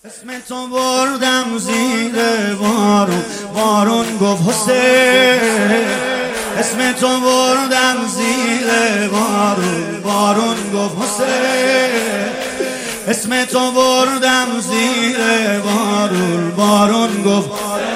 اسم تو بردم زیر بارون، بارون گفت حسین. اسم تو بردم زیر بارون، بارون گفت حسین. اسم تو بردم زیر بارون، بارون گفت.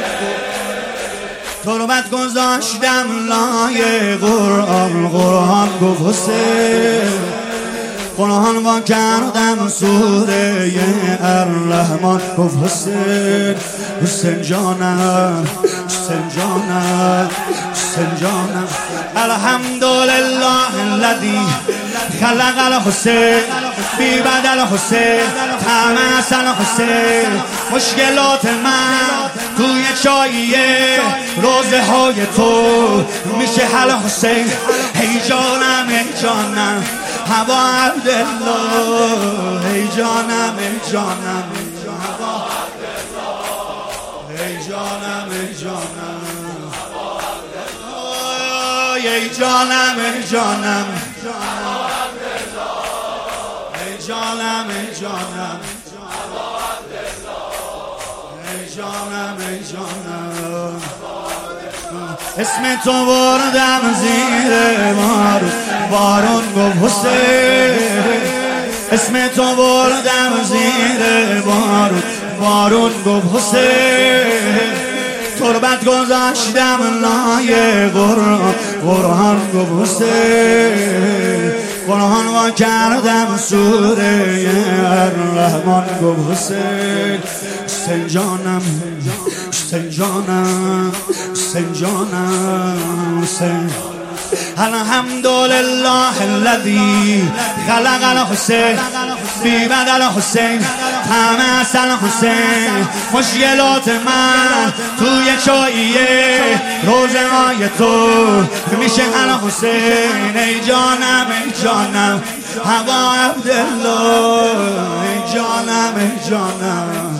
تربت گذاشتم لای قرآن، قرآن گفت حسین. قرآن وا کردم سوره الرحمن گفت حسین. حسین جانم، حسین جانم، حسین جانم. الحمدلله الذی خلق الحسین بی بدل حسین تمثل حسین. مشکلات من توی چاییه روزه های تو میشه حل حسین. ای جانم ای جانم هوا عبدالله. ای جانم ای جانم هوا عبدالله. ای جانم ای جانم هوا عبدالله. ای جانم ای جانم هوا عبدالله. ای جانم ای جانم هوا عبدالله. ای جانم ای جانم. اسم تو بردم زیر بارون، بارون گفت حسین. اسم تو بردم زیر بارون، بارون گفت حسین. تربت گذاشتم لای قرآن، قرآن گفت حسین. قرآن وا کردم سوره الرحمن گفت حسین. حسین جانم، حسین جانم، حسین جانم، حسین. الحمدلله الذی خلق الحسین بی بدل حسین تمثل حسین. مشکلات من توی چاییه روزه های تو میشه حل حسین. ای جانم ای جانم هوا عبدالله. ای جانم ای جانم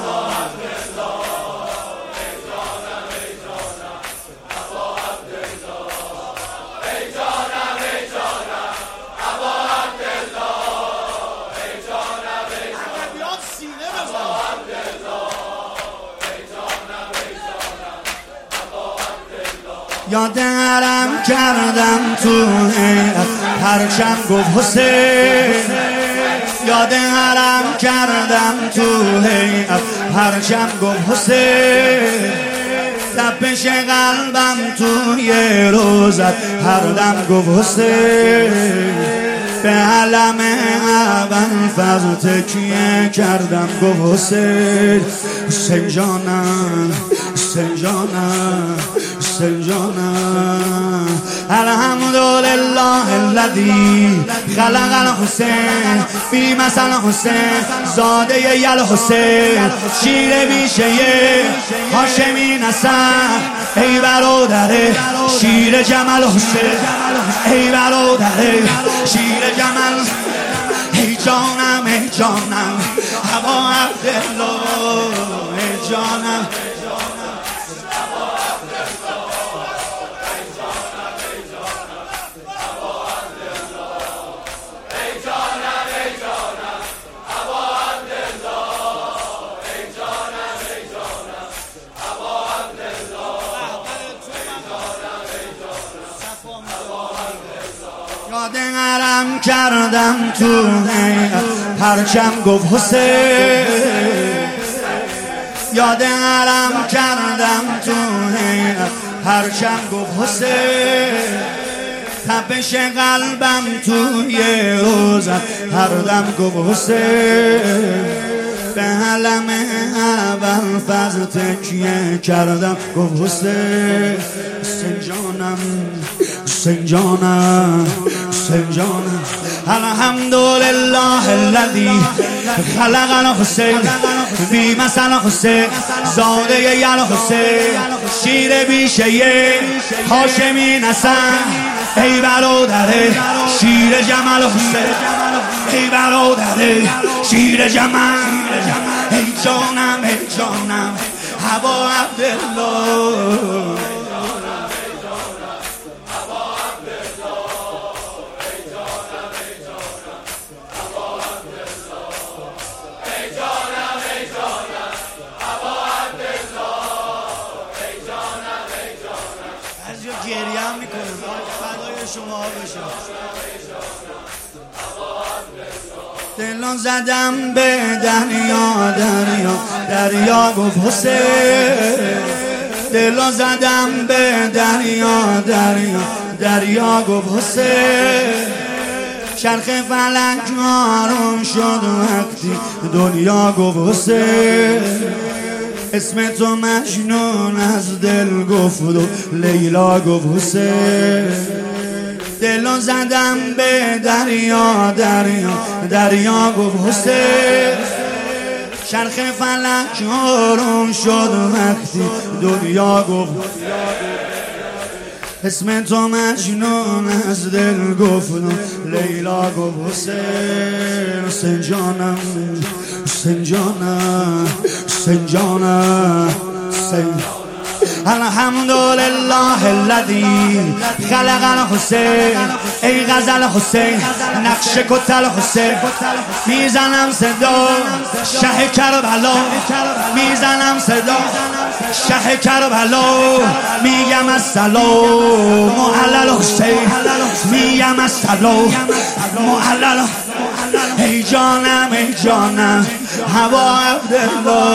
یادم کردم تو پرچم گفت حسین. یادم کردم تو پرچم گفت حسین. تپش قلبم توی روزت هر دم گفت حسین. به علم اول فضل تکیه کردم گفت حسین. حسین جانم، حسین جانم، حسین جانم. الحمدلله الذی خلق الحسین بی مثل حسین. زاده یل حسین شیر بیشه هاشمی نسب. ای برادره شیر جمل حسین. ای برادره شیر جمل. ای جانم ای جانم هوا عبدالله. ای جانم یادم کردم تو پرچم گفت حسین. یادم کردم تو پرچم گفت حسین. تپش قلبم توی روزت هر دم گفت حسین. به علم اول فضل تکیه کردم گفت حسین. حسین جانم، حسین جانم، حسین جانم. الحمدلله الذی خلق الحسین بی مثل حسین. زاده یل حسین شیر بیشه هاشمی نسب. ای برادره شیر جمل حسین. ای برادره شیر جمل. ای جانم ای جانم هوا عبدالله. شما بشه. دلو زدم به دریا دریا دریا گفت حسین. دلو زدم به دریا دریا دریا گفت حسین. چرخ فلک آروم شد وقتی دنیا گفت حسین. اسم تو مجنون از دل گفت و لیلا گفت حسین. دلو زدم به دریا دریا دریا گفت حسین. چرخ فلک آروم شد وقتی دنیا گفت. اسم تو مجنون از دل گفت لیلا گفت حسین. حسین جانم حسین جانم حسین جانم حسین. الحمدلله الذی خلق الحسین. ای غزل حسین نقش کتل حسین. میزنم صدا شه کربلا. میزنم صدا شه کربلا. میگم السلام علی الحسین. میگم السلام علی. ای جانم ای جانم هوا عبدالله.